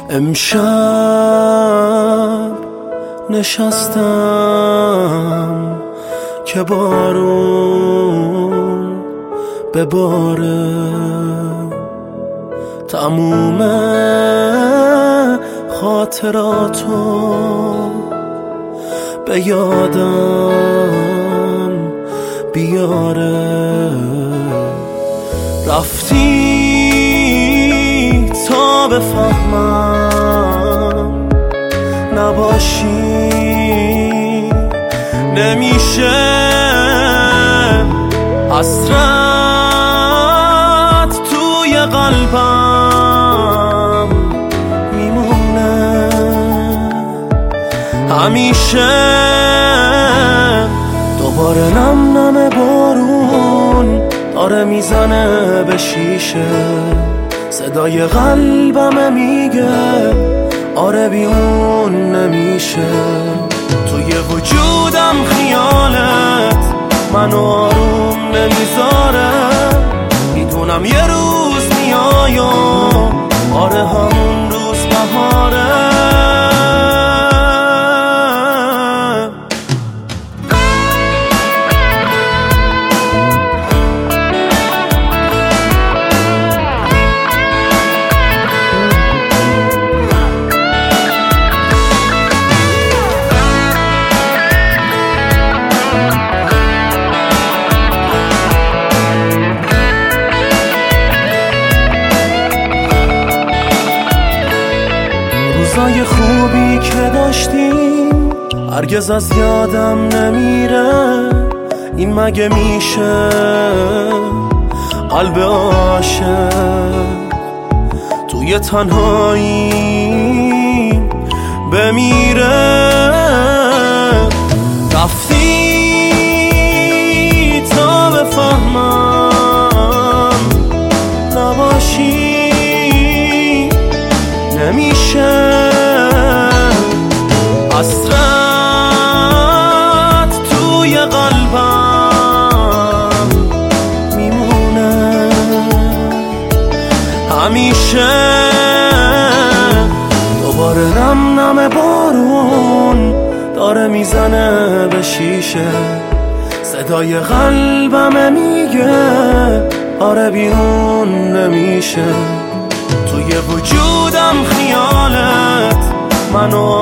امشب نشستم که بارون بباره، تموم خاطراتو به یادم بیاره. رفتی تا بفهمم نباشی نمیشه، حسرت توی قلبم میمونه همیشه. دوباره نم نم بارون داره میزنه به شیشه، صدای قلبم میگه آره بی اون نمیشه. توی وجودم خیالت منو آروم نمیذاره، میدونم یه روز میای و آره همون روز بهاره. روزای خوبی که داشتیم هرگز از یادم نمیره، این مگه میشه قلب عاشق توی تنهایی بمیره. رفتی تا بفهمم نباشی نمیشه، حسرت توی قلبم میمونه همیشه. دوباره نم نم بارون داره میزنه به شیشه، صدای قلبم میگه آره بی اون نمیشه. توی وجودم خیالت منو